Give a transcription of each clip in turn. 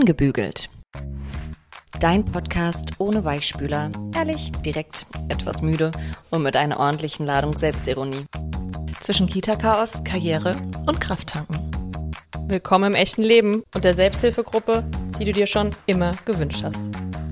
Ungebügelt. Dein Podcast ohne Weichspüler. Ehrlich, direkt, etwas müde und mit einer ordentlichen Ladung Selbstironie. Zwischen Kita-Chaos, Karriere und Krafttanken. Willkommen im echten Leben und der Selbsthilfegruppe, die du dir schon immer gewünscht hast.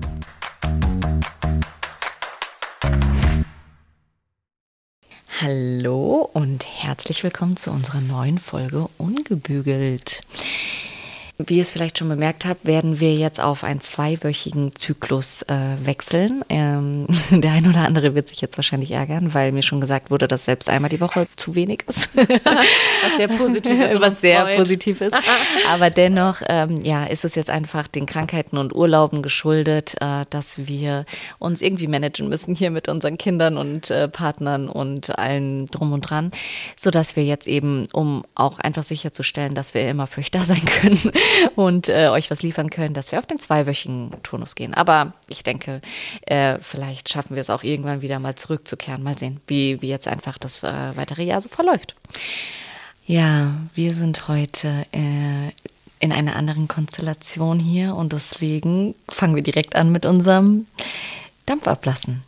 Hallo und herzlich willkommen zu unserer neuen Folge Ungebügelt. Wie ihr es vielleicht schon bemerkt habt, werden wir jetzt auf einen 2-wöchigen Zyklus wechseln. Der ein oder andere wird sich jetzt wahrscheinlich ärgern, weil mir schon gesagt wurde, dass selbst einmal die Woche zu wenig ist. Was sehr positiv ist. Was sehr positiv ist. Aber dennoch ist es jetzt einfach den Krankheiten und Urlauben geschuldet, dass wir uns irgendwie managen müssen hier mit unseren Kindern und Partnern und allen drum und dran, sodass wir jetzt eben, um auch einfach sicherzustellen, dass wir immer für euch da sein können, und euch was liefern können, dass wir auf den 2-wöchigen Turnus gehen. Aber ich denke, vielleicht schaffen wir es auch irgendwann wieder mal zurückzukehren. Mal sehen, wie jetzt einfach das weitere Jahr so verläuft. Ja, wir sind heute in einer anderen Konstellation hier und deswegen fangen wir direkt an mit unserem Dampf ablassen.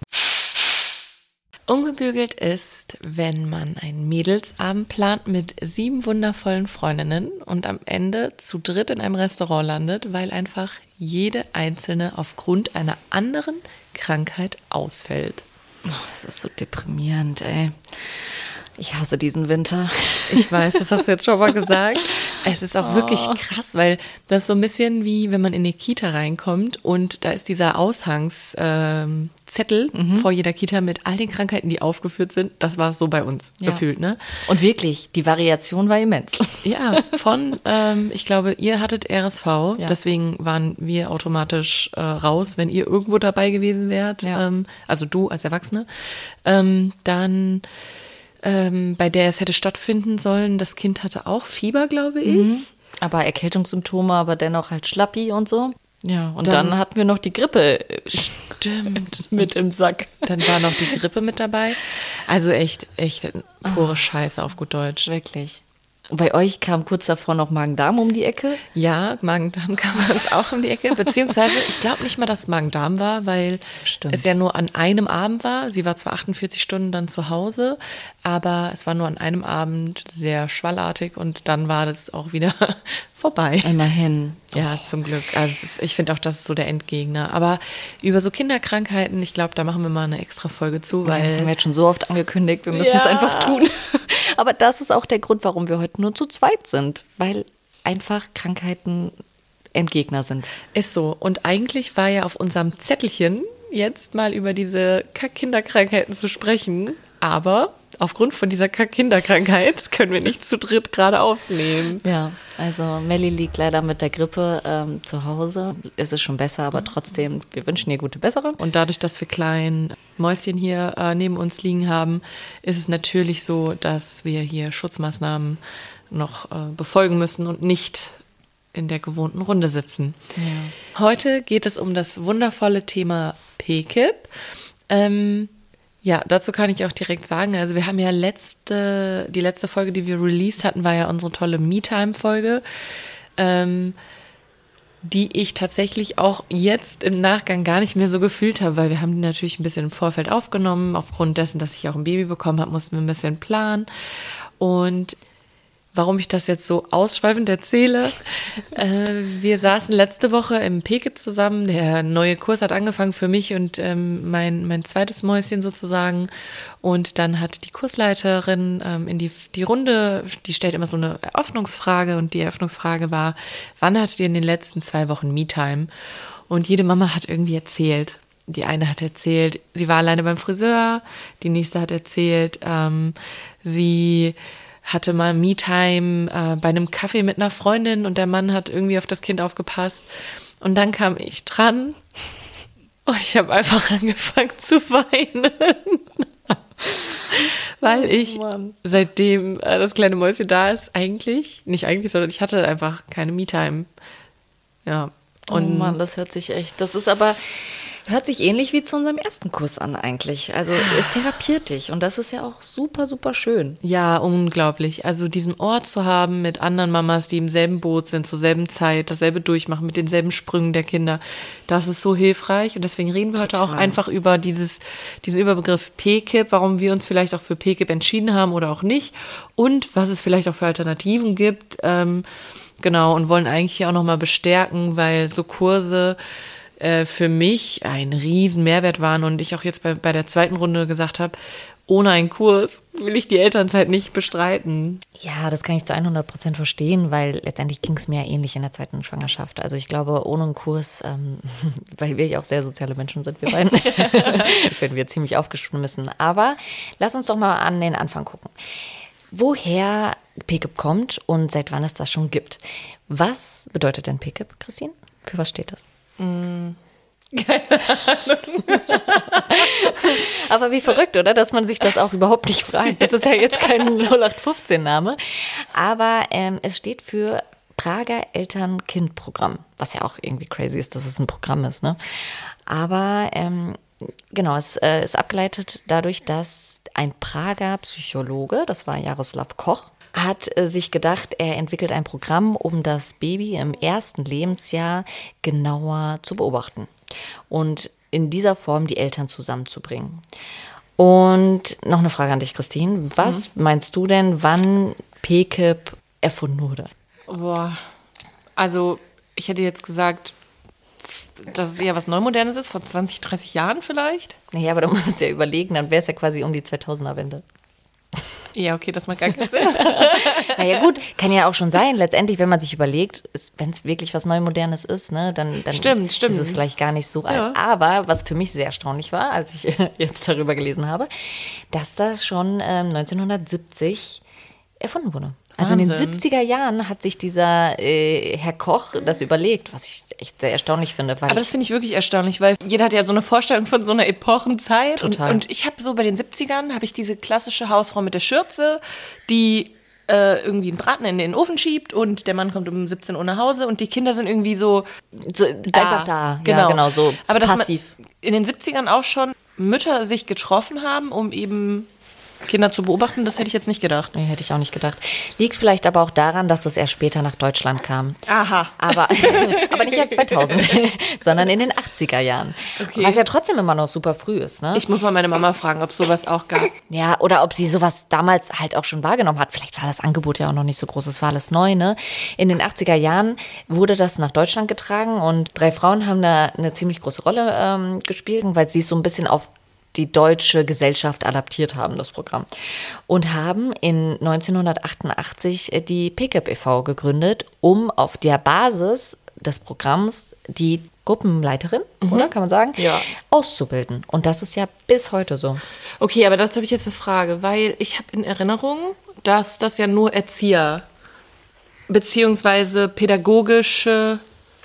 Ungebügelt ist, wenn man einen Mädelsabend plant mit 7 wundervollen Freundinnen und am Ende zu dritt in einem Restaurant landet, weil einfach jede einzelne aufgrund einer anderen Krankheit ausfällt. Oh, das ist so deprimierend, ey. Ich hasse diesen Winter. Ich weiß, das hast du jetzt schon mal gesagt. Es ist auch wirklich krass, weil das ist so ein bisschen wie, wenn man in eine Kita reinkommt und da ist dieser Aushangszettel vor jeder Kita mit all den Krankheiten, die aufgeführt sind. Das war so bei uns gefühlt, ne? Und wirklich, die Variation war immens. Ja, von, ich glaube, ihr hattet RSV, deswegen waren wir automatisch raus, wenn ihr irgendwo dabei gewesen wärt. Ja. Also du als Erwachsene. Dann bei der es hätte stattfinden sollen. Das Kind hatte auch Fieber, glaube ich. Aber Erkältungssymptome, aber dennoch halt Schlappi und so. Ja, und dann hatten wir noch die Grippe. Stimmt. Mit im Sack. Dann war noch die Grippe mit dabei. Also echt pure Scheiße auf gut Deutsch. Wirklich. Und bei euch kam kurz davor noch Magen-Darm um die Ecke? Ja, Magen-Darm kam bei uns auch um die Ecke. Beziehungsweise, ich glaube nicht mal, dass es Magen-Darm war, weil es ja nur an einem Abend war. Sie war zwar 48 Stunden dann zu Hause, aber es war nur an einem Abend sehr schwallartig und dann war das auch wieder vorbei. Immerhin. Ja, zum Glück. Also ich finde auch, das ist so der Endgegner. Aber über so Kinderkrankheiten, ich glaube, da machen wir mal eine extra Folge zu. Weil das haben wir jetzt schon so oft angekündigt, wir müssen es einfach tun. Aber das ist auch der Grund, warum wir heute nur zu zweit sind. Weil einfach Krankheiten Endgegner sind. Ist so. Und eigentlich war ja auf unserem Zettelchen jetzt mal über diese Kinderkrankheiten zu sprechen. Aber aufgrund von dieser Kinderkrankheit können wir nicht zu dritt gerade aufnehmen. Ja, also Melli liegt leider mit der Grippe zu Hause. Es ist schon besser, aber trotzdem, wir wünschen ihr gute Besserung. Und dadurch, dass wir kleinen Mäuschen hier neben uns liegen haben, ist es natürlich so, dass wir hier Schutzmaßnahmen noch befolgen müssen und nicht in der gewohnten Runde sitzen. Ja. Heute geht es um das wundervolle Thema PKIP. Ja, dazu kann ich auch direkt sagen, also wir haben ja die letzte Folge, die wir released hatten, war ja unsere tolle Me-Time-Folge, die ich tatsächlich auch jetzt im Nachgang gar nicht mehr so gefühlt habe, weil wir haben die natürlich ein bisschen im Vorfeld aufgenommen, aufgrund dessen, dass ich auch ein Baby bekommen habe, mussten wir ein bisschen planen. Und warum ich das jetzt so ausschweifend erzähle. Wir saßen letzte Woche im PKIP zusammen. Der neue Kurs hat angefangen für mich und mein zweites Mäuschen sozusagen. Und dann hat die Kursleiterin in die Runde, die stellt immer so eine Eröffnungsfrage und die Eröffnungsfrage war, wann hattet ihr in den letzten 2 Wochen Me-Time? Und jede Mama hat irgendwie erzählt. Die eine hat erzählt, sie war alleine beim Friseur. Die nächste hat erzählt, sie hatte mal Me-Time bei einem Kaffee mit einer Freundin und der Mann hat irgendwie auf das Kind aufgepasst. Und dann kam ich dran und ich habe einfach angefangen zu weinen. Weil ich, seitdem das kleine Mäuschen da ist, sondern ich hatte einfach keine Me-Time. Ja. Und das hört sich echt, das ist aber, Hört sich ähnlich wie zu unserem ersten Kurs an eigentlich. Also es therapiert dich und das ist ja auch super, super schön. Ja, unglaublich. Also diesen Ort zu haben mit anderen Mamas, die im selben Boot sind, zur selben Zeit, dasselbe durchmachen, mit denselben Sprüngen der Kinder, das ist so hilfreich. Und deswegen reden wir heute auch einfach über diesen Überbegriff PKIP, warum wir uns vielleicht auch für PKIP entschieden haben oder auch nicht und was es vielleicht auch für Alternativen gibt. Genau, und wollen eigentlich hier auch nochmal bestärken, weil so Kurse für mich ein riesen Mehrwert waren und ich auch jetzt bei der zweiten Runde gesagt habe, ohne einen Kurs will ich die Elternzeit nicht bestreiten. Ja, das kann ich zu 100% verstehen, weil letztendlich ging es mir ja ähnlich in der zweiten Schwangerschaft. Also ich glaube, ohne einen Kurs, weil wir ja auch sehr soziale Menschen sind, wir beiden, werden wir ziemlich aufgeschmissen. Aber lass uns doch mal an den Anfang gucken. Woher PKIP kommt und seit wann es das schon gibt. Was bedeutet denn PKIP, Christine? Für was steht das? Keine Ahnung. Aber wie verrückt, oder? Dass man sich das auch überhaupt nicht fragt. Das ist ja jetzt kein 0815-Name. Aber es steht für Prager Eltern-Kind-Programm. Was ja auch irgendwie crazy ist, dass es ein Programm ist, ne? Aber genau, es ist abgeleitet dadurch, dass ein Prager Psychologe, das war Jaroslav Koch, hat sich gedacht, er entwickelt ein Programm, um das Baby im ersten Lebensjahr genauer zu beobachten und in dieser Form die Eltern zusammenzubringen. Und noch eine Frage an dich, Christine. Was meinst du denn, wann PKIP erfunden wurde? Boah, also ich hätte jetzt gesagt, dass es eher was Neumodernes ist, vor 20, 30 Jahren vielleicht. Naja, aber du musst ja überlegen, dann wäre es ja quasi um die 2000er-Wende. Ja, okay, das macht gar keinen Sinn. Naja gut, kann ja auch schon sein. Letztendlich, wenn man sich überlegt, wenn es wirklich was Neumodernes ist, ne, dann Stimmt. ist es vielleicht gar nicht so alt. Aber was für mich sehr erstaunlich war, als ich jetzt darüber gelesen habe, dass das schon 1970 erfunden wurde. Also in den 70er Jahren hat sich dieser Herr Koch das überlegt, was ich echt sehr erstaunlich finde. Aber das finde ich wirklich erstaunlich, weil jeder hat ja so eine Vorstellung von so einer Epochenzeit. Total. Und ich habe so bei den 70ern, habe ich diese klassische Hausfrau mit der Schürze, die irgendwie einen Braten in den Ofen schiebt und der Mann kommt um 17 Uhr nach Hause und die Kinder sind irgendwie so einfach da. Genau, Ja, genau, so aber dass passiv. In den 70ern auch schon Mütter sich getroffen haben, um eben Kinder zu beobachten, das hätte ich jetzt nicht gedacht. Nee, hätte ich auch nicht gedacht. Liegt vielleicht aber auch daran, dass das erst später nach Deutschland kam. Aha. Aber nicht erst 2000, sondern in den 80er Jahren. Okay. Was ja trotzdem immer noch super früh ist, ne? Ich muss mal meine Mama fragen, ob es sowas auch gab. Ja, oder ob sie sowas damals halt auch schon wahrgenommen hat. Vielleicht war das Angebot ja auch noch nicht so groß, es war alles neu, ne? In den 80er Jahren wurde das nach Deutschland getragen und 3 Frauen haben da eine ziemlich große Rolle gespielt, weil sie es so ein bisschen auf die deutsche Gesellschaft adaptiert haben, das Programm. Und haben in 1988 die PKIP e.V. gegründet, um auf der Basis des Programms die Gruppenleiterin, oder kann man sagen, auszubilden. Und das ist ja bis heute so. Okay, aber dazu habe ich jetzt eine Frage, weil ich habe in Erinnerung, dass das ja nur Erzieher beziehungsweise pädagogische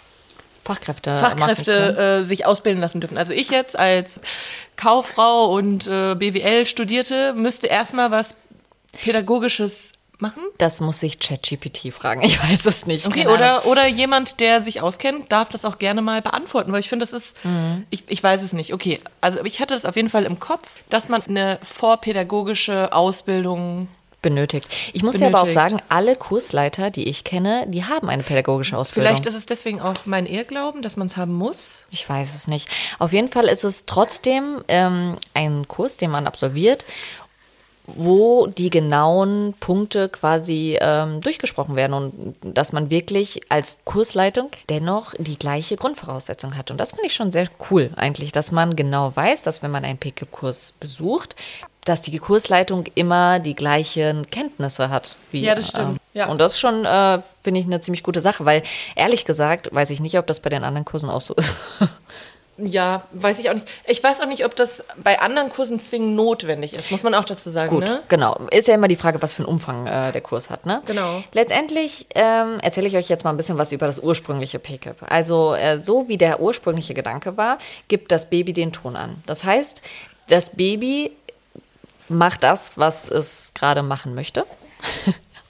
Fachkräfte sich ausbilden lassen dürfen. Also ich jetzt als Kauffrau und BWL Studierte müsste erstmal was Pädagogisches machen? Das muss sich ChatGPT fragen, ich weiß es nicht. Okay, oder jemand, der sich auskennt, darf das auch gerne mal beantworten, weil ich finde, das ist, ich weiß es nicht. Okay, also ich hatte es auf jeden Fall im Kopf, dass man eine vorpädagogische Ausbildung benötigt. Ich muss ja aber auch sagen, alle Kursleiter, die ich kenne, die haben eine pädagogische Ausbildung. Vielleicht ist es deswegen auch mein Irrglauben, dass man es haben muss. Ich weiß es nicht. Auf jeden Fall ist es trotzdem ein Kurs, den man absolviert, wo die genauen Punkte quasi durchgesprochen werden und dass man wirklich als Kursleitung dennoch die gleiche Grundvoraussetzung hat. Und das finde ich schon sehr cool eigentlich, dass man genau weiß, dass wenn man einen PKIP-Kurs besucht, dass die Kursleitung immer die gleichen Kenntnisse hat. Ja, das stimmt. Ja. Und das schon, finde ich, eine ziemlich gute Sache, weil ehrlich gesagt weiß ich nicht, ob das bei den anderen Kursen auch so ist. Ja, weiß ich auch nicht. Ich weiß auch nicht, ob das bei anderen Kursen zwingend notwendig ist, muss man auch dazu sagen. Gut, ne? Genau. Ist ja immer die Frage, was für einen Umfang der Kurs hat, ne? Genau. Letztendlich erzähle ich euch jetzt mal ein bisschen was über das ursprüngliche PKIP. Also so wie der ursprüngliche Gedanke war, gibt das Baby den Ton an. Das heißt, das Baby macht das, was es gerade machen möchte.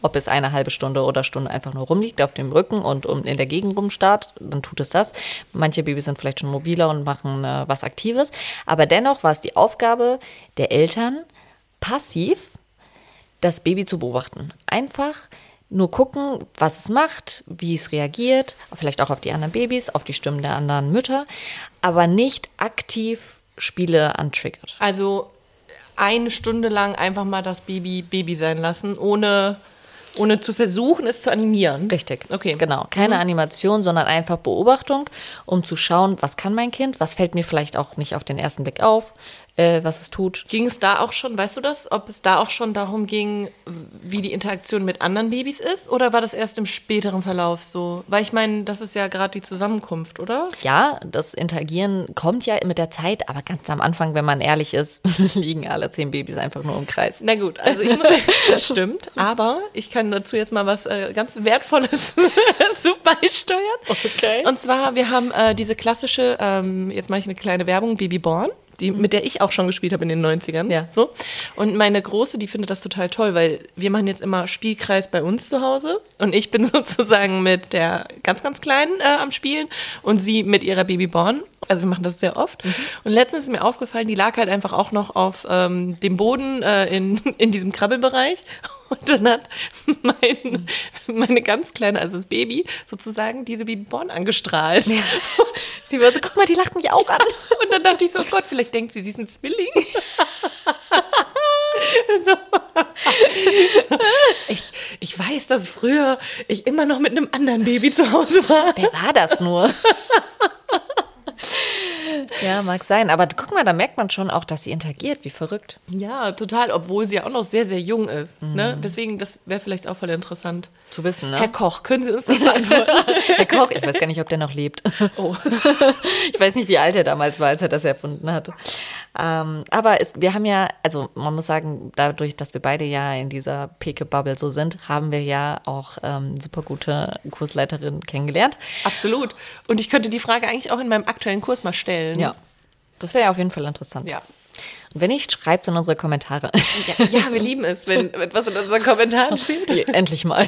ob es eine halbe Stunde oder Stunde einfach nur rumliegt auf dem Rücken und in der Gegend rumstarrt, dann tut es das. Manche Babys sind vielleicht schon mobiler und machen was Aktives. Aber dennoch war es die Aufgabe der Eltern, passiv das Baby zu beobachten. Einfach nur gucken, was es macht, wie es reagiert, vielleicht auch auf die anderen Babys, auf die Stimmen der anderen Mütter, aber nicht aktiv Spiele antriggert. Also 1 Stunde lang einfach mal das Baby sein lassen, ohne zu versuchen, es zu animieren. Richtig, okay. Genau. Keine Animation, sondern einfach Beobachtung, um zu schauen, was kann mein Kind, was fällt mir vielleicht auch nicht auf den ersten Blick auf, was es tut. Ging es da auch schon, weißt du das, ob es da auch schon darum ging, wie die Interaktion mit anderen Babys ist? Oder war das erst im späteren Verlauf so? Weil ich meine, das ist ja gerade die Zusammenkunft, oder? Ja, das Interagieren kommt ja mit der Zeit, aber ganz am Anfang, wenn man ehrlich ist, liegen alle 10 Babys einfach nur im Kreis. Na gut, also ich muss sagen, das stimmt, aber ich kann dazu jetzt mal was ganz Wertvolles zu beisteuern. Okay. Und zwar, wir haben diese klassische, jetzt mache ich eine kleine Werbung, Babyborn. Mit der ich auch schon gespielt habe in den 90ern. Ja. So. Und meine Große, die findet das total toll, weil wir machen jetzt immer Spielkreis bei uns zu Hause und ich bin sozusagen mit der ganz, ganz Kleinen am Spielen und sie mit ihrer Babyborn. Also wir machen das sehr oft. Und letztens ist mir aufgefallen, die lag halt einfach auch noch auf dem Boden in diesem Krabbelbereich. Und dann hat meine ganz Kleine, also das Baby, sozusagen diese Babyborn angestrahlt. Ja. Die war so, guck mal, die lacht mich auch an. Und dann dachte ich so, oh Gott, vielleicht denkt sie ist ein Zwilling. So. Ich weiß, dass früher ich immer noch mit einem anderen Baby zu Hause war. Wer war das nur? Ja, mag sein. Aber guck mal, da merkt man schon auch, dass sie interagiert. Wie verrückt. Ja, total. Obwohl sie ja auch noch sehr, sehr jung ist. Ne? Deswegen, das wäre vielleicht auch voll interessant. Zu wissen, ne? Herr Koch, können Sie uns das beantworten? Herr Koch, ich weiß gar nicht, ob der noch lebt. Oh. Ich weiß nicht, wie alt er damals war, als er das erfunden hat. Aber wir haben ja, also man muss sagen, dadurch, dass wir beide ja in dieser PKIP-Bubble so sind, haben wir ja auch super gute Kursleiterinnen kennengelernt. Absolut. Und ich könnte die Frage eigentlich auch in meinem aktuellen Kurs mal stellen. Ja, das wäre ja auf jeden Fall interessant. Ja. Und wenn nicht, schreibt es in unsere Kommentare. Ja, wir lieben es, wenn etwas in unseren Kommentaren steht. Endlich mal.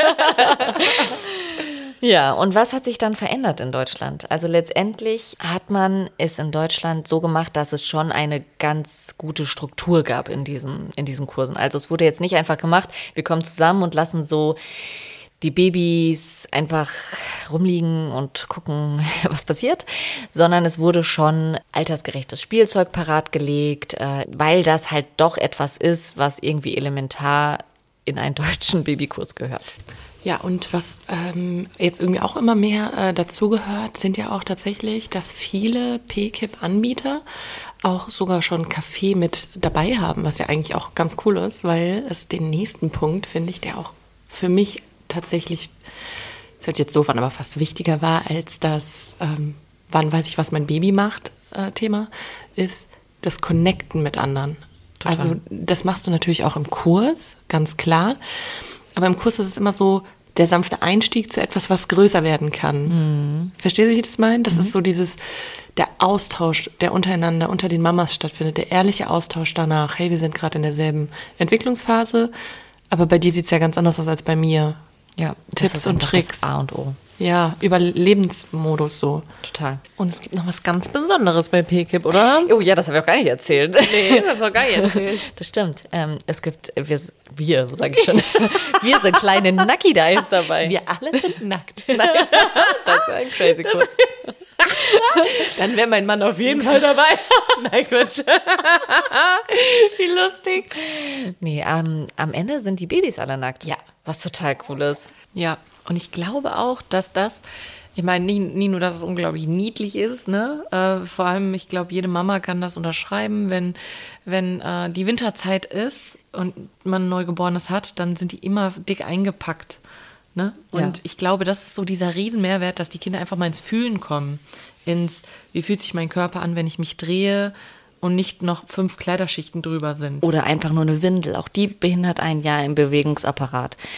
Ja, und was hat sich dann verändert in Deutschland? Also letztendlich hat man es in Deutschland so gemacht, dass es schon eine ganz gute Struktur gab in diesen Kursen. Also es wurde jetzt nicht einfach gemacht, wir kommen zusammen und lassen so die Babys einfach rumliegen und gucken, was passiert, sondern es wurde schon altersgerechtes Spielzeug parat gelegt, weil das halt doch etwas ist, was irgendwie elementar in einen deutschen Babykurs gehört. Ja, und was jetzt irgendwie auch immer mehr dazugehört, sind ja auch tatsächlich, dass viele PKIP-Anbieter auch sogar schon Kaffee mit dabei haben, was ja eigentlich auch ganz cool ist, weil es den nächsten Punkt, finde ich, der auch für mich tatsächlich, das hört sich jetzt doof an, aber fast wichtiger war, als das wann weiß ich, was mein Baby macht Thema, ist das Connecten mit anderen. Total. Also das machst du natürlich auch im Kurs, ganz klar. Aber im Kurs ist es immer so der sanfte Einstieg zu etwas, was größer werden kann. Mhm. Verstehst du, wie ich das meine? Das ist so der Austausch, der untereinander, unter den Mamas stattfindet, der ehrliche Austausch danach. Hey, wir sind gerade in derselben Entwicklungsphase, aber bei dir sieht es ja ganz anders aus als bei mir. Ja, Tipps und Tricks. Das A und O. Ja, Überlebensmodus so. Total. Und es gibt noch was ganz Besonderes bei PKIP, oder? Oh ja, das habe ich auch gar nicht erzählt. Nee, das war gar nicht erzählt. Das stimmt. Es gibt, wir sage ich schon, wir sind kleine Nucky-Dice dabei. Wir alle sind nackt. Das ist ein crazy Kurs. Dann wäre mein Mann auf jeden Fall dabei. Nein, Quatsch. Wie lustig. Nee, am Ende sind die Babys alle nackt. Ja. Was total cool ist. Ja, und ich glaube auch, dass das, ich meine, nie nur, dass es unglaublich niedlich ist, ne? Vor allem, ich glaube, jede Mama kann das unterschreiben, wenn die Winterzeit ist und man ein Neugeborenes hat, dann sind die immer dick eingepackt. Ne? Und ich glaube, das ist so dieser Riesenmehrwert, dass die Kinder einfach mal ins Fühlen kommen. Wie fühlt sich mein Körper an, wenn ich mich drehe und nicht noch 5 Kleiderschichten drüber sind. Oder einfach nur eine Windel. Auch die behindert einen ja im Bewegungsapparat.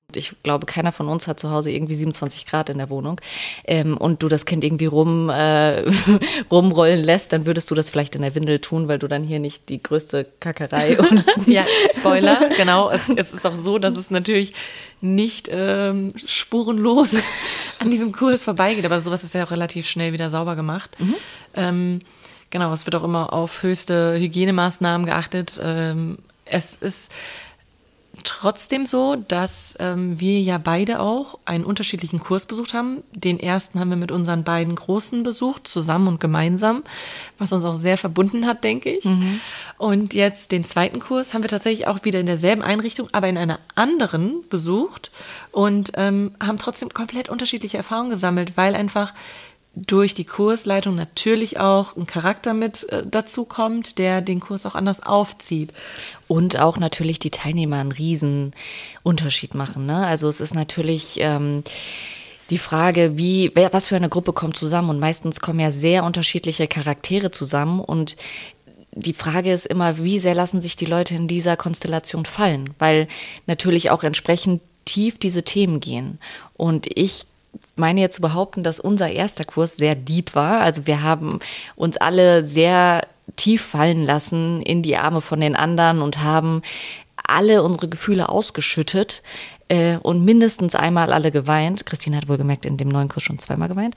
Ich glaube, keiner von uns hat zu Hause irgendwie 27 Grad in der Wohnung und du das Kind irgendwie rumrollen lässt, dann würdest du das vielleicht in der Windel tun, weil du dann hier nicht die größte Kackerei Ja, Spoiler, genau. Es ist auch so, dass es natürlich nicht spurenlos an diesem Kurs vorbeigeht, aber sowas ist ja auch relativ schnell wieder sauber gemacht. Genau, es wird auch immer auf höchste Hygienemaßnahmen geachtet. Es ist trotzdem so, dass wir ja beide auch einen unterschiedlichen Kurs besucht haben. Den ersten haben wir mit unseren beiden Großen besucht, zusammen und gemeinsam, was uns auch sehr verbunden hat, denke ich. Und jetzt den zweiten Kurs haben wir tatsächlich auch wieder in derselben Einrichtung, aber in einer anderen besucht und haben trotzdem komplett unterschiedliche Erfahrungen gesammelt, weil einfach durch die Kursleitung natürlich auch ein Charakter mit dazu kommt, der den Kurs auch anders aufzieht. Und auch natürlich die Teilnehmer einen riesen Unterschied machen, ne? Also es ist natürlich die Frage, was für eine Gruppe kommt zusammen und meistens kommen ja sehr unterschiedliche Charaktere zusammen und die Frage ist immer, wie sehr lassen sich die Leute in dieser Konstellation fallen, weil natürlich auch entsprechend tief diese Themen gehen und ich meine jetzt zu behaupten, dass unser erster Kurs sehr deep war. Also wir haben uns alle sehr tief fallen lassen in die Arme von den anderen und haben alle unsere Gefühle ausgeschüttet und mindestens einmal alle geweint. Christine hat wohlgemerkt in dem neuen Kurs schon 2-mal geweint.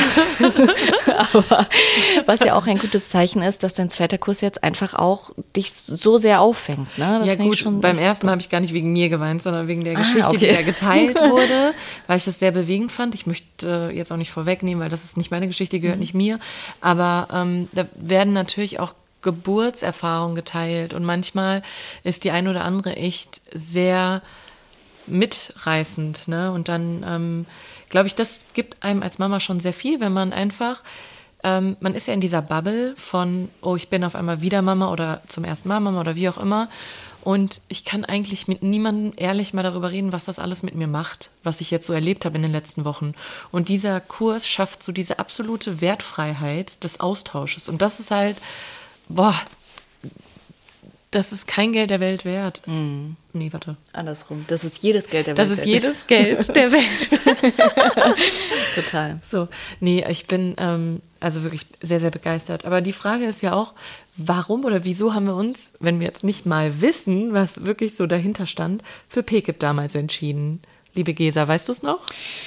Aber was ja auch ein gutes Zeichen ist, dass dein zweiter Kurs jetzt einfach auch dich so sehr auffängt. Ne? Das ja gut, schon beim ersten Mal habe ich gar nicht wegen mir geweint, sondern wegen der Geschichte, die da geteilt wurde, weil ich das sehr bewegend fand. Ich möchte jetzt auch nicht vorwegnehmen, weil das ist nicht meine Geschichte, die gehört nicht mir. Aber da werden natürlich auch Geburtserfahrungen geteilt und manchmal ist die eine oder andere echt sehr mitreißend, ne? Und dann glaube ich, das gibt einem als Mama schon sehr viel, wenn man einfach, man ist ja in dieser Bubble von, oh, ich bin auf einmal wieder Mama oder zum ersten Mal Mama oder wie auch immer und ich kann eigentlich mit niemandem ehrlich mal darüber reden, was das alles mit mir macht, was ich jetzt so erlebt habe in den letzten Wochen. Und dieser Kurs schafft so diese absolute Wertfreiheit des Austausches und das ist halt, das ist kein Geld der Welt wert. Nee, warte. Andersrum. Das ist jedes Geld der Welt. Das ist jedes Geld der Welt. Total. So, nee, ich bin also wirklich sehr, sehr begeistert. Aber die Frage ist ja auch, warum oder wieso haben wir uns, wenn wir jetzt nicht mal wissen, was wirklich so dahinter stand, für PKIP damals entschieden? Liebe Gesa, weißt du es noch?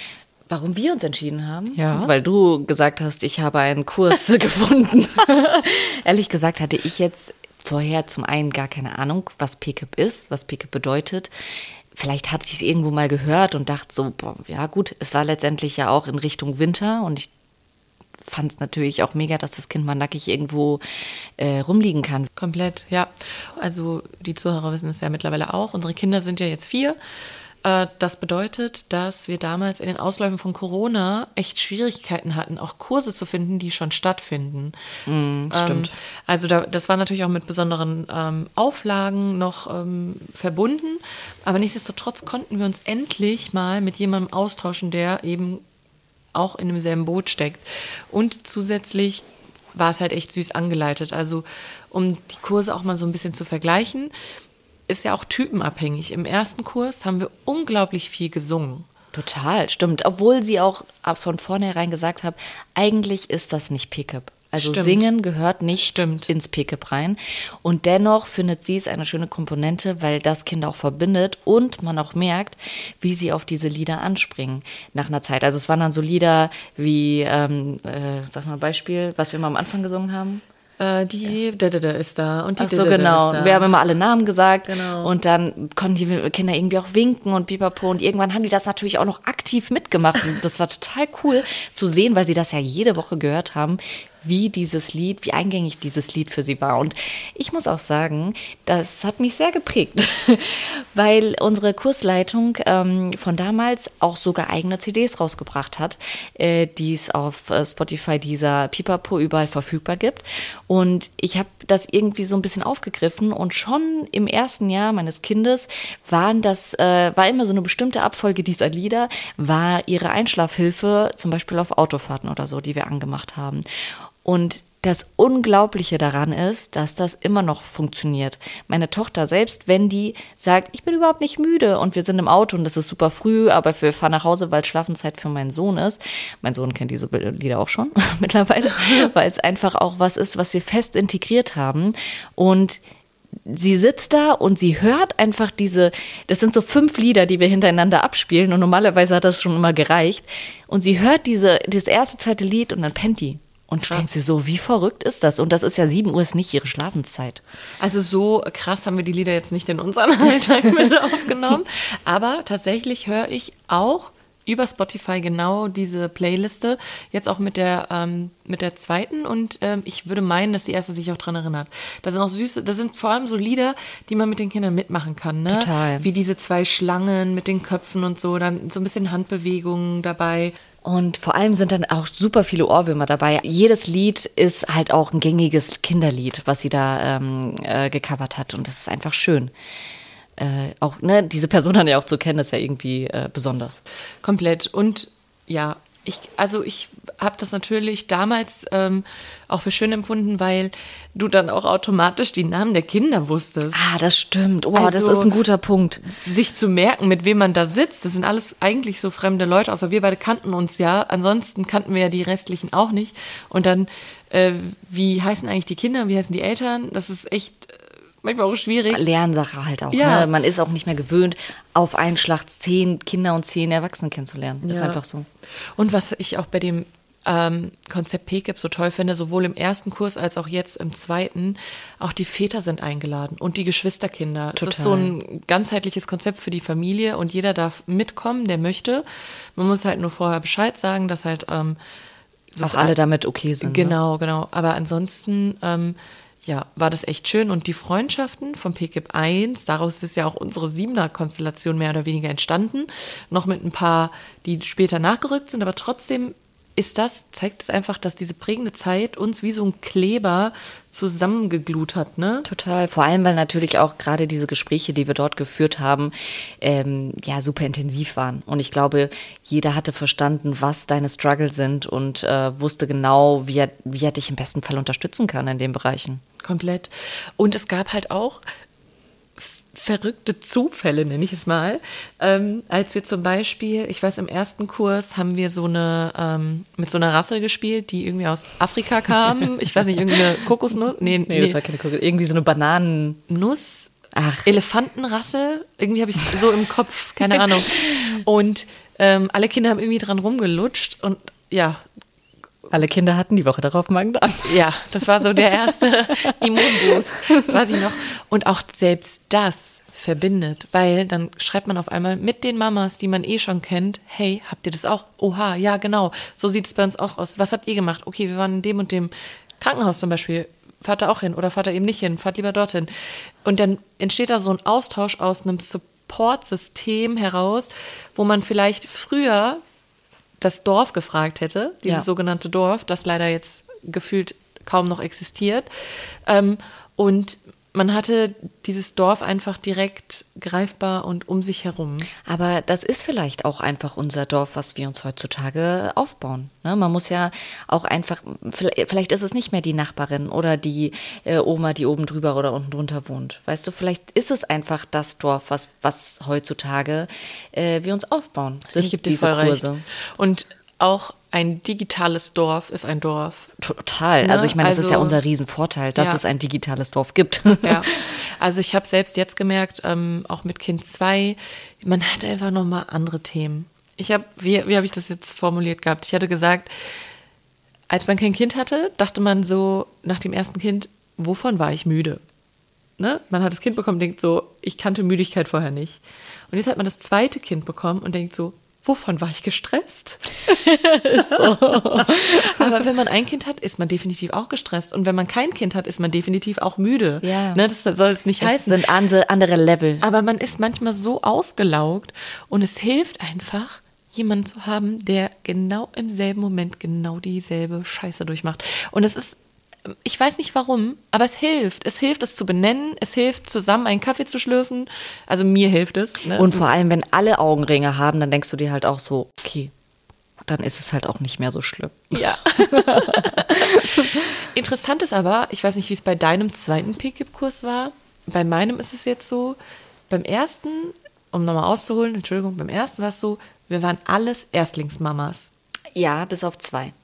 Warum wir uns entschieden haben? Ja. Weil du gesagt hast, ich habe einen Kurs gefunden. Ehrlich gesagt hatte ich jetzt vorher zum einen gar keine Ahnung, was PKIP ist, was PKIP bedeutet. Vielleicht hatte ich es irgendwo mal gehört und dachte so, ja gut, es war letztendlich ja auch in Richtung Winter und ich fand es natürlich auch mega, dass das Kind mal nackig irgendwo rumliegen kann. Komplett, ja. Also die Zuhörer wissen es ja mittlerweile auch. Unsere Kinder sind ja jetzt 4. Das bedeutet, dass wir damals in den Ausläufen von Corona echt Schwierigkeiten hatten, auch Kurse zu finden, die schon stattfinden. Stimmt. Also das war natürlich auch mit besonderen Auflagen noch verbunden, aber nichtsdestotrotz konnten wir uns endlich mal mit jemandem austauschen, der eben auch in demselben Boot steckt. Und zusätzlich war es halt echt süß angeleitet. Also um die Kurse auch mal so ein bisschen zu vergleichen, ist ja auch typenabhängig. Im ersten Kurs haben wir unglaublich viel gesungen. Total, stimmt. Obwohl sie auch von vornherein gesagt haben, eigentlich ist das nicht PKIP. Also Stimmt. Singen gehört nicht Stimmt. ins PKIP rein. Und dennoch findet sie es eine schöne Komponente, weil das Kinder auch verbindet und man auch merkt, wie sie auf diese Lieder anspringen nach einer Zeit. Also es waren dann so Lieder wie, sag mal ein Beispiel, was wir mal am Anfang gesungen haben. Die ist da und die Ach so, genau. ist da. Wir haben immer alle Namen gesagt Genau. und dann konnten die Kinder irgendwie auch winken und pipapo und irgendwann haben die das natürlich auch noch aktiv mitgemacht und das war total cool zu sehen, weil sie das ja jede Woche gehört haben, wie eingängig dieses Lied für sie war. Und ich muss auch sagen, das hat mich sehr geprägt, weil unsere Kursleitung von damals auch sogar eigene CDs rausgebracht hat, die es auf Spotify, dieser Pipapo überall verfügbar gibt. Und ich habe das irgendwie so ein bisschen aufgegriffen und schon im ersten Jahr meines Kindes war immer so eine bestimmte Abfolge dieser Lieder, war ihre Einschlafhilfe zum Beispiel auf Autofahrten oder so, die wir angemacht haben. Und das Unglaubliche daran ist, dass das immer noch funktioniert. Meine Tochter selbst, wenn die sagt, ich bin überhaupt nicht müde und wir sind im Auto und das ist super früh, aber wir fahren nach Hause, weil Schlafenszeit für meinen Sohn ist. Mein Sohn kennt diese Lieder auch schon mittlerweile, weil es einfach auch was ist, was wir fest integriert haben. Und sie sitzt da und sie hört einfach das sind so 5 Lieder, die wir hintereinander abspielen und normalerweise hat das schon immer gereicht. Und sie hört das erste, zweite Lied und dann pennt die. Und denkt sie so, wie verrückt ist das? Und das ist ja 7 Uhr, ist nicht ihre Schlafenszeit. Also so krass haben wir die Lieder jetzt nicht in unseren Alltag mit aufgenommen. Aber tatsächlich höre ich auch über Spotify genau diese Playliste, jetzt auch mit der zweiten und ich würde meinen, dass die erste sich auch dran erinnert. Das sind auch süße, das sind vor allem so Lieder, die man mit den Kindern mitmachen kann, ne? Total. Wie diese 2 Schlangen mit den Köpfen und so, dann so ein bisschen Handbewegungen dabei. Und vor allem sind dann auch super viele Ohrwürmer dabei. Jedes Lied ist halt auch ein gängiges Kinderlied, was sie da gecovert hat und das ist einfach schön. Auch, ne, diese Person dann ja auch zu kennen, ist ja irgendwie besonders. Komplett. Und ja, ich habe das natürlich damals auch für schön empfunden, weil du dann auch automatisch die Namen der Kinder wusstest. Ah, das stimmt. Oh, Also, das ist ein guter Punkt. Sich zu merken, mit wem man da sitzt, das sind alles eigentlich so fremde Leute, außer wir beide kannten uns ja. Ansonsten kannten wir ja die restlichen auch nicht. Und dann, wie heißen eigentlich die Kinder, wie heißen die Eltern? Das ist echt manchmal auch schwierig. Lernsache halt auch. Ja. Ne? Man ist auch nicht mehr gewöhnt, auf einen Schlag 10 Kinder und 10 Erwachsene kennenzulernen. Das ist Ja. einfach so. Und was ich auch bei dem Konzept PKIP so toll finde, sowohl im ersten Kurs als auch jetzt im zweiten, auch die Väter sind eingeladen und die Geschwisterkinder. Total. Das ist so ein ganzheitliches Konzept für die Familie und jeder darf mitkommen, der möchte. Man muss halt nur vorher Bescheid sagen, dass halt so Auch alle damit okay sind. Ne? Genau. Aber ansonsten ja, war das echt schön. Und die Freundschaften von PKIP 1, daraus ist ja auch unsere 7er-Konstellation mehr oder weniger entstanden. Noch mit ein paar, die später nachgerückt sind, aber trotzdem zeigt es einfach, dass diese prägende Zeit uns wie so ein Kleber zusammengeglut hat, ne? Total. Vor allem, weil natürlich auch gerade diese Gespräche, die wir dort geführt haben, ja, super intensiv waren. Und ich glaube, jeder hatte verstanden, was deine Struggles sind und wusste genau, wie er dich im besten Fall unterstützen kann in den Bereichen. Komplett. Und es gab halt auch verrückte Zufälle, nenne ich es mal. Als wir zum Beispiel, ich weiß, im ersten Kurs haben wir mit so einer Rasse gespielt, die irgendwie aus Afrika kam. Ich weiß nicht, irgendeine Kokosnuss? Nee, das war keine Kokosnuss. Irgendwie so eine Nuss. Elefantenrasse. Irgendwie habe ich es so im Kopf, keine Ahnung. Und alle Kinder haben irgendwie dran rumgelutscht und ja. Alle Kinder hatten die Woche darauf Magen-Darm. Ja, das war so der erste Immunboost. Das weiß ich noch. Und auch selbst das verbindet, weil dann schreibt man auf einmal mit den Mamas, die man eh schon kennt, hey, habt ihr das auch? Oha, ja, genau. So sieht es bei uns auch aus. Was habt ihr gemacht? Okay, wir waren in dem und dem Krankenhaus zum Beispiel. Fahrt da auch hin oder fahrt da eben nicht hin? Fahrt lieber dorthin. Und dann entsteht da so ein Austausch aus einem Support-System heraus, wo man vielleicht früher das Dorf gefragt hätte, dieses sogenannte Dorf, das leider jetzt gefühlt kaum noch existiert. Und man hatte dieses Dorf einfach direkt greifbar und um sich herum. Aber das ist vielleicht auch einfach unser Dorf, was wir uns heutzutage aufbauen. Ne? Man muss ja auch einfach, vielleicht ist es nicht mehr die Nachbarin oder die Oma, die oben drüber oder unten drunter wohnt. Weißt du, vielleicht ist es einfach das Dorf, was heutzutage wir uns aufbauen. Ich gebe dir voll recht. Und auch ein digitales Dorf ist ein Dorf. Total. Ne? Also ich meine, das ist ja unser Riesenvorteil, dass es ein digitales Dorf gibt. Ja, also ich habe selbst jetzt gemerkt, auch mit Kind 2, man hat einfach nochmal andere Themen. Wie habe ich das jetzt formuliert gehabt? Ich hatte gesagt, als man kein Kind hatte, dachte man so nach dem ersten Kind, wovon war ich müde? Ne? Man hat das Kind bekommen und denkt so, ich kannte Müdigkeit vorher nicht. Und jetzt hat man das zweite Kind bekommen und denkt so, wovon war ich gestresst? So. Aber wenn man ein Kind hat, ist man definitiv auch gestresst. Und wenn man kein Kind hat, ist man definitiv auch müde. Ja. Ne, das soll es nicht heißen. Es sind andere Level. Aber man ist manchmal so ausgelaugt und es hilft einfach, jemanden zu haben, der genau im selben Moment genau dieselbe Scheiße durchmacht. Und es ist, ich weiß nicht warum, aber es hilft. Es hilft, es zu benennen. Es hilft, zusammen einen Kaffee zu schlürfen. Also mir hilft es. Ne? Und vor allem, wenn alle Augenringe haben, dann denkst du dir halt auch so, okay, dann ist es halt auch nicht mehr so schlimm. Ja. Interessant ist aber, ich weiß nicht, wie es bei deinem zweiten PKIP-Kurs war. Bei meinem ist es jetzt so, beim ersten, um nochmal auszuholen, Entschuldigung, beim ersten war es so, wir waren alles Erstlingsmamas. Ja, bis auf 2.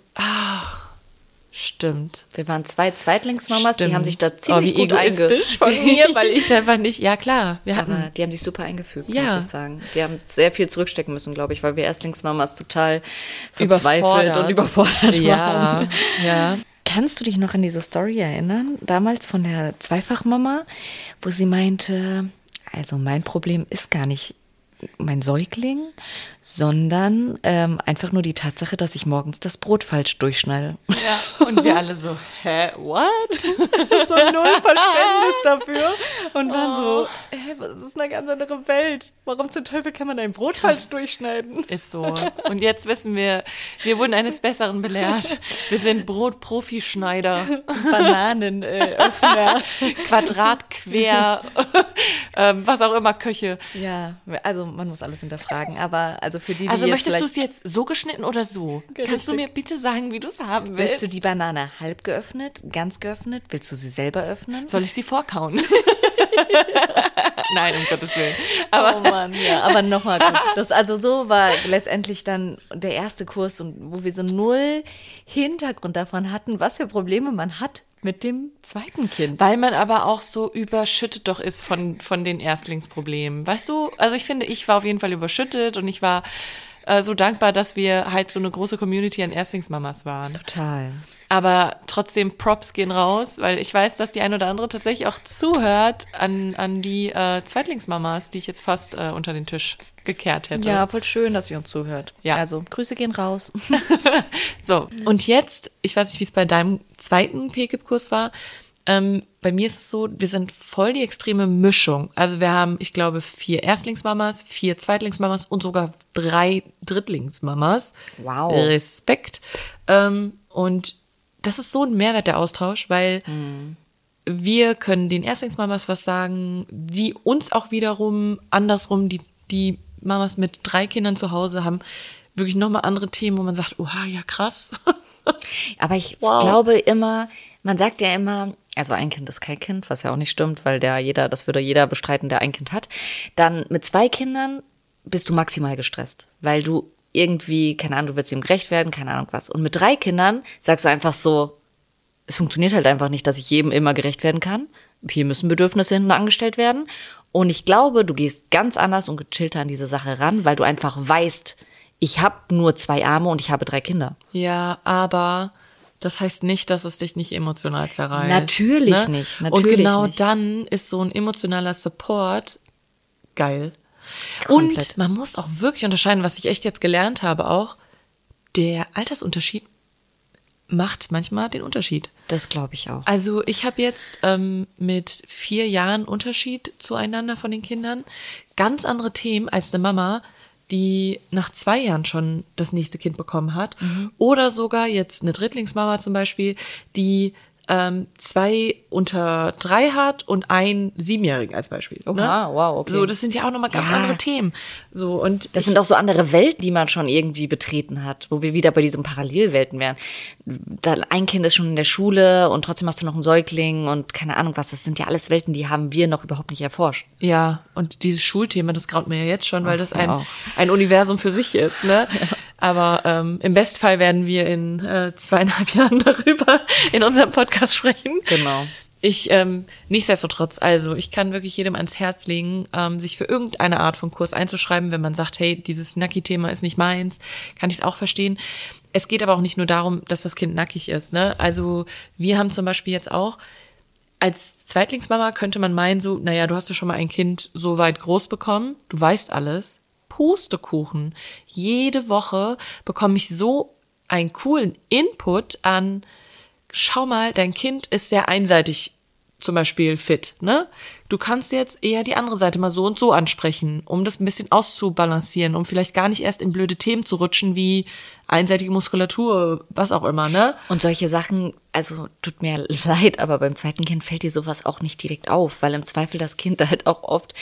Stimmt. Wir waren 2 Zweitlingsmamas, die haben sich da wie ziemlich gut egoistisch von mir, weil ich einfach nicht, ja klar. Aber die haben sich super eingefügt, Ja. muss ich sagen. Die haben sehr viel zurückstecken müssen, glaube ich, weil wir Erstlingsmamas total verzweifelt und überfordert waren. Ja. Kannst du dich noch an diese Story erinnern, damals von der Zweifachmama, wo sie meinte, also mein Problem ist gar nicht mein Säugling, sondern einfach nur die Tatsache, dass ich morgens das Brot falsch durchschneide. Ja, und wir alle so, hä, what? So null Verständnis dafür und waren so, was ist eine ganz andere Welt? Warum zum Teufel kann man ein Brot falsch durchschneiden? Ist so. Und jetzt wissen wir wurden eines Besseren belehrt. Wir sind Brotprofischneider, Bananenöffner. Quadrat, quer, was auch immer, Köche. Ja, also man muss alles hinterfragen, aber also für die Also jetzt möchtest du es vielleicht- jetzt so geschnitten oder so? Richtig. Kannst du mir bitte sagen, wie du es haben Willst willst? du die Banane halb geöffnet, ganz geöffnet? Willst du sie selber öffnen? Soll ich sie vorkauen? Nein, um Gottes Willen. Aber, oh Mann, ja, aber nochmal gut. Also so war letztendlich dann der erste Kurs, und wo wir so null Hintergrund davon hatten, was für Probleme man hat mit dem zweiten Kind. Weil man aber auch so überschüttet doch ist von den Erstlingsproblemen. Weißt du, also ich finde, ich war auf jeden Fall überschüttet und ich war so dankbar, dass wir halt so eine große Community an Erstlingsmamas waren. Total. Aber trotzdem Props gehen raus, weil ich weiß, dass die eine oder andere tatsächlich auch zuhört an die Zweitlingsmamas, die ich jetzt fast unter den Tisch gekehrt hätte. Ja, voll schön, dass ihr uns zuhört. Ja. Also Grüße gehen raus. So, und jetzt, ich weiß nicht, wie es bei deinem zweiten PKIP-Kurs war, bei mir ist es so, wir sind voll die extreme Mischung. Also wir haben, ich glaube, 4 Erstlingsmamas, 4 Zweitlingsmamas und sogar 3 Drittlingsmamas. Wow. Respekt. Und das ist so ein Mehrwert, der Austausch, weil wir können den Erstlingsmamas was sagen, die uns auch wiederum andersrum, die Mamas mit 3 Kindern zu Hause haben wirklich nochmal andere Themen, wo man sagt, oha, ja krass. Aber ich Wow. glaube immer, man sagt ja immer, also ein Kind ist kein Kind, was ja auch nicht stimmt, weil das würde jeder bestreiten, der ein Kind hat. Dann mit 2 Kindern bist du maximal gestresst, weil du irgendwie, keine Ahnung, du willst ihm gerecht werden, keine Ahnung was. Und mit 3 Kindern sagst du einfach so, es funktioniert halt einfach nicht, dass ich jedem immer gerecht werden kann. Hier müssen Bedürfnisse hinten angestellt werden. Und ich glaube, du gehst ganz anders und gechillter an diese Sache ran, weil du einfach weißt, ich habe nur 2 Arme und ich habe 3 Kinder. Ja, aber das heißt nicht, dass es dich nicht emotional zerreißt. Natürlich nicht, Und natürlich genau nicht. dann ist so ein emotionaler Support geil. Komplett. Und man muss auch wirklich unterscheiden, was ich echt jetzt gelernt habe auch, der Altersunterschied macht manchmal den Unterschied. Das glaube ich auch. Also ich habe jetzt mit 4 Jahren Unterschied zueinander von den Kindern ganz andere Themen als eine Mama, die nach 2 Jahren schon das nächste Kind bekommen hat. Oder sogar jetzt eine Drittlingsmama zum Beispiel, die 2 unter 3 hat und einen 7-Jährigen als Beispiel. Oha, wow, okay. So, das sind ja auch nochmal ganz Ja. andere Themen. So, und Das sind auch so andere Welten, die man schon irgendwie betreten hat, wo wir wieder bei diesen Parallelwelten wären. Ein Kind ist schon in der Schule und trotzdem hast du noch einen Säugling und keine Ahnung was. Das sind ja alles Welten, die haben wir noch überhaupt nicht erforscht. ja, und dieses Schulthema, das graut mir ja jetzt schon, weil das ja auch. ein Universum für sich ist, ne? Aber im Bestfall werden wir in 2,5 Jahren darüber in unserem Podcast sprechen. Genau. Nichtsdestotrotz, also ich kann wirklich jedem ans Herz legen, sich für irgendeine Art von Kurs einzuschreiben, wenn man sagt, hey, dieses Nacki-Thema ist nicht meins, kann ich es auch verstehen. Es geht aber auch nicht nur darum, dass das Kind nackig ist, ne? Also wir haben zum Beispiel jetzt auch, als Zweitlingsmama könnte man meinen so, naja, du hast ja schon mal ein Kind so weit groß bekommen, du weißt alles. Pustekuchen. Jede Woche bekomme ich so einen coolen Input an, schau mal, dein Kind ist sehr einseitig zum Beispiel fit, ne? Du kannst jetzt eher die andere Seite mal so und so ansprechen, um das ein bisschen auszubalancieren, um vielleicht gar nicht erst in blöde Themen zu rutschen, wie einseitige Muskulatur, was auch immer, ne? Und solche Sachen, also tut mir leid, aber beim zweiten Kind fällt dir sowas auch nicht direkt auf, weil im Zweifel das Kind halt auch oft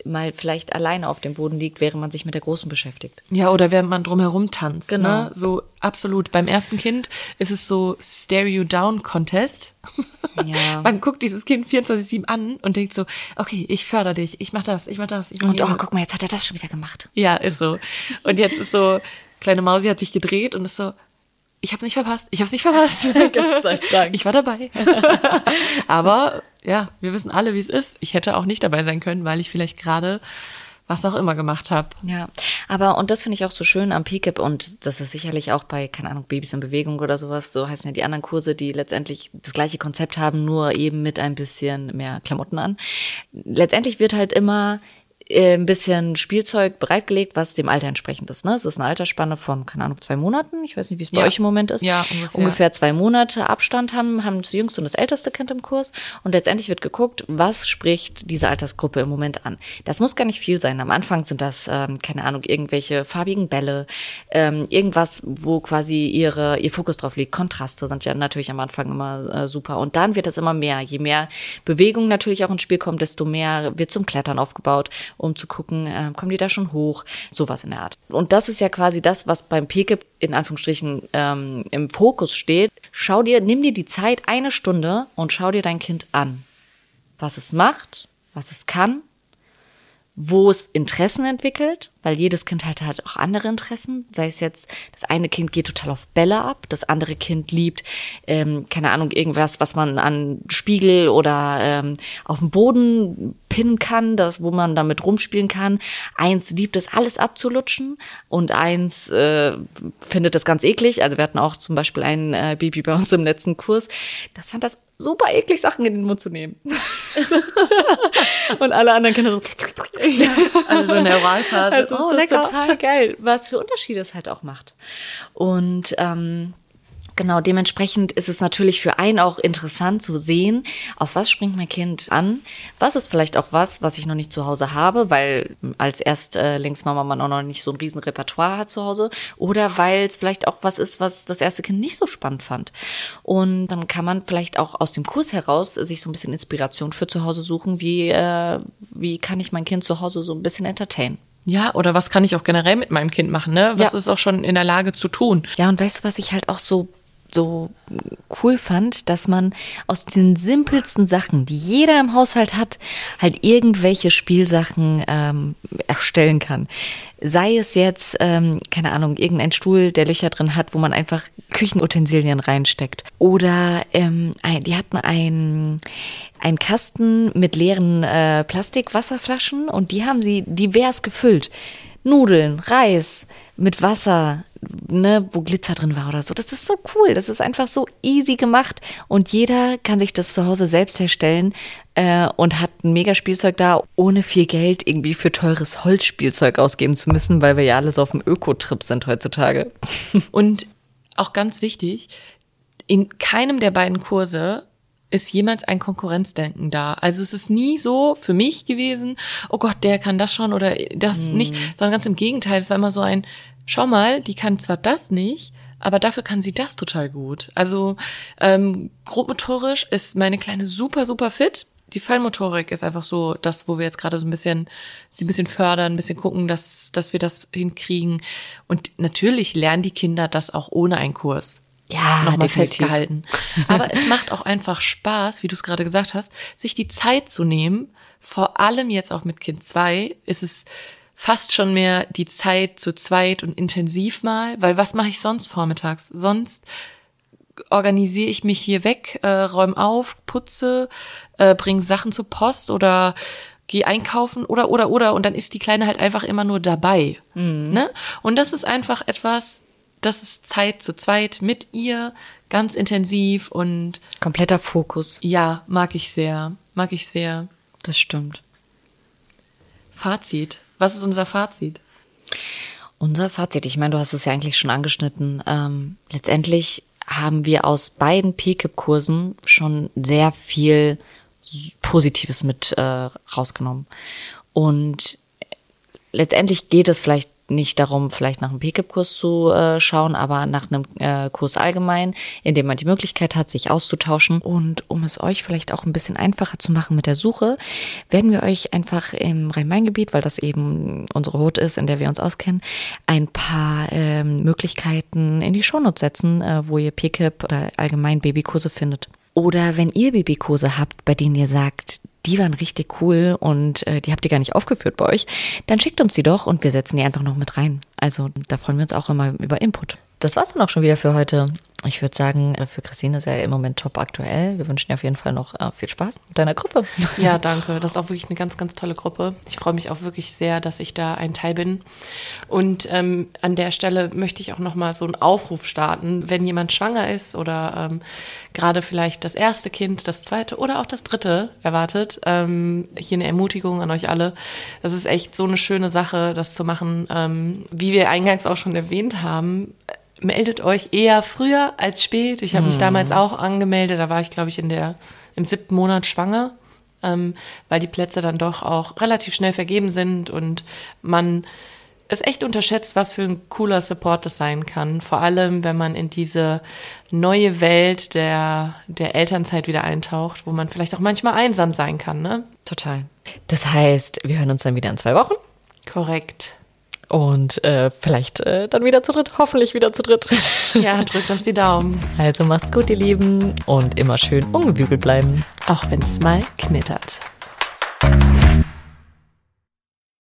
mal vielleicht alleine auf dem Boden liegt, während man sich mit der Großen beschäftigt. Ja, oder während man drumherum tanzt. Genau. Ne? So absolut. Beim ersten Kind ist es so Stereo-Down-Contest. Ja. Man guckt dieses Kind 24/7 an und denkt so, okay, ich fördere dich, ich mach das, ich mach das, ich mach Und jenes. guck mal, jetzt hat er das schon wieder gemacht. Ja, ist so. Und jetzt ist so, kleine Mausi hat sich gedreht und ist so, ich hab's nicht verpasst. Gott sei Dank. Ich war dabei. Aber ja, wir wissen alle, wie es ist. Ich hätte auch nicht dabei sein können, weil ich vielleicht gerade was auch immer gemacht habe. Ja, aber und das finde ich auch so schön am PKIP und das ist sicherlich auch bei, keine Ahnung, Babys in Bewegung oder sowas, so heißen ja die anderen Kurse, die letztendlich das gleiche Konzept haben, nur eben mit ein bisschen mehr Klamotten an. Letztendlich wird halt immer ein bisschen Spielzeug bereitgelegt, was dem Alter entsprechend ist. Ne? Es ist eine Altersspanne von, keine Ahnung, 2 Monaten. Ich weiß nicht, wie es bei euch im Moment ist. Ja, ungefähr 2 Monate Abstand haben das jüngste und das älteste Kind im Kurs. Und letztendlich wird geguckt, was spricht diese Altersgruppe im Moment an. Das muss gar nicht viel sein. Am Anfang sind das, keine Ahnung, irgendwelche farbigen Bälle, irgendwas, wo quasi ihr Fokus drauf liegt. Kontraste sind ja natürlich am Anfang immer super. Und dann wird das immer mehr. Je mehr Bewegung natürlich auch ins Spiel kommt, desto mehr wird zum Klettern aufgebaut, um zu gucken, kommen die da schon hoch, sowas in der Art. Und das ist ja quasi das, was beim PKIP in Anführungsstrichen im Fokus steht. Nimm dir die Zeit, 1 Stunde und schau dir dein Kind an. Was es macht, was es kann, wo es Interessen entwickelt, weil jedes Kind hat auch andere Interessen. Sei es jetzt, das eine Kind geht total auf Bälle ab, das andere Kind liebt, keine Ahnung, irgendwas, was man an Spiegel oder auf dem Boden pinnen kann, wo man damit rumspielen kann. Eins liebt es, alles abzulutschen und eins findet das ganz eklig. Also wir hatten auch zum Beispiel ein Baby bei uns im letzten Kurs, das fand das super eklig, Sachen in den Mund zu nehmen. Und alle anderen Kinder so. Also so in der Oralphase. Also oh, lecker. Total geil, was für Unterschiede es halt auch macht. Und genau, dementsprechend ist es natürlich für einen auch interessant zu sehen, auf was springt mein Kind an. Was ist vielleicht auch was ich noch nicht zu Hause habe, weil als Erstlingsmama man auch noch nicht so ein riesen Repertoire hat zu Hause. Oder weil es vielleicht auch was ist, was das erste Kind nicht so spannend fand. Und dann kann man vielleicht auch aus dem Kurs heraus sich so ein bisschen Inspiration für zu Hause suchen. Wie kann ich mein Kind zu Hause so ein bisschen entertainen? Ja, oder was kann ich auch generell mit meinem Kind machen, ne? Was ist auch schon in der Lage zu tun? Ja, und weißt du, was ich halt auch so cool fand, dass man aus den simpelsten Sachen, die jeder im Haushalt hat, halt irgendwelche Spielsachen erstellen kann. Sei es jetzt, keine Ahnung, irgendein Stuhl, der Löcher drin hat, wo man einfach Küchenutensilien reinsteckt. Oder die hatten einen Kasten mit leeren Plastikwasserflaschen und die haben sie divers gefüllt. Nudeln, Reis mit Wasser, ne, wo Glitzer drin war oder so. Das ist so cool. Das ist einfach so easy gemacht und jeder kann sich das zu Hause selbst herstellen und hat ein Mega-Spielzeug da, ohne viel Geld irgendwie für teures Holzspielzeug ausgeben zu müssen, weil wir ja alle so auf dem Öko-Trip sind heutzutage. Und auch ganz wichtig, in keinem der beiden Kurse ist jemals ein Konkurrenzdenken da. Also es ist nie so für mich gewesen, oh Gott, der kann das schon oder das nicht, sondern ganz im Gegenteil, es war immer so ein, schau mal, die kann zwar das nicht, aber dafür kann sie das total gut. Also grobmotorisch ist meine Kleine super, super fit. Die Feinmotorik ist einfach so das, wo wir jetzt gerade so sie ein bisschen fördern, ein bisschen gucken, dass wir das hinkriegen. Und natürlich lernen die Kinder das auch ohne einen Kurs. Ja, nochmal definitiv. festgehalten. Aber es macht auch einfach Spaß, wie du es gerade gesagt hast, sich die Zeit zu nehmen. Vor allem jetzt auch mit Kind 2 ist es fast schon mehr die Zeit zu zweit und intensiv mal, weil was mache ich sonst vormittags? Sonst organisiere ich mich hier weg, räume auf, putze, bringe Sachen zur Post oder gehe einkaufen oder und dann ist die Kleine halt einfach immer nur dabei. Ne? Und das ist einfach etwas, das ist Zeit zu zweit mit ihr, ganz intensiv und kompletter Fokus. Ja, mag ich sehr. Das stimmt. Fazit. Was ist unser Fazit? Unser Fazit, ich meine, du hast es ja eigentlich schon angeschnitten. Letztendlich haben wir aus beiden PKIP-Kursen schon sehr viel Positives mit rausgenommen. Und letztendlich geht es vielleicht nicht darum, vielleicht nach einem PKIP-Kurs zu schauen, aber nach einem Kurs allgemein, in dem man die Möglichkeit hat, sich auszutauschen. Und um es euch vielleicht auch ein bisschen einfacher zu machen mit der Suche, werden wir euch einfach im Rhein-Main-Gebiet, weil das eben unsere Hut ist, in der wir uns auskennen, ein paar Möglichkeiten in die Shownotes setzen, wo ihr PKIP oder allgemein Babykurse findet. Oder wenn ihr Babykurse habt, bei denen ihr sagt, die waren richtig cool und die habt ihr gar nicht aufgeführt bei euch, dann schickt uns die doch und wir setzen die einfach noch mit rein. Also da freuen wir uns auch immer über Input. Das war's dann auch schon wieder für heute. Ich würde sagen, für Christine ist ja im Moment top aktuell. Wir wünschen dir auf jeden Fall noch viel Spaß mit deiner Gruppe. Ja, danke. Das ist auch wirklich eine ganz, ganz tolle Gruppe. Ich freue mich auch wirklich sehr, dass ich da ein Teil bin. Und an der Stelle möchte ich auch nochmal so einen Aufruf starten, wenn jemand schwanger ist oder gerade vielleicht das erste Kind, das zweite oder auch das dritte erwartet. Hier eine Ermutigung an euch alle. Das ist echt so eine schöne Sache, das zu machen. Wie wir eingangs auch schon erwähnt haben, meldet euch eher früher als spät. Ich habe mich damals auch angemeldet, da war ich, glaube ich, im 7. Monat schwanger, weil die Plätze dann doch auch relativ schnell vergeben sind und man es echt unterschätzt, was für ein cooler Support das sein kann. Vor allem, wenn man in diese neue Welt der Elternzeit wieder eintaucht, wo man vielleicht auch manchmal einsam sein kann, ne? Total. Das heißt, wir hören uns dann wieder in 2 Wochen. Korrekt. Und vielleicht dann wieder zu dritt, hoffentlich wieder zu dritt. Ja, drückt uns die Daumen. Also macht's gut, ihr Lieben, und immer schön ungebügelt bleiben. Auch wenn es mal knittert.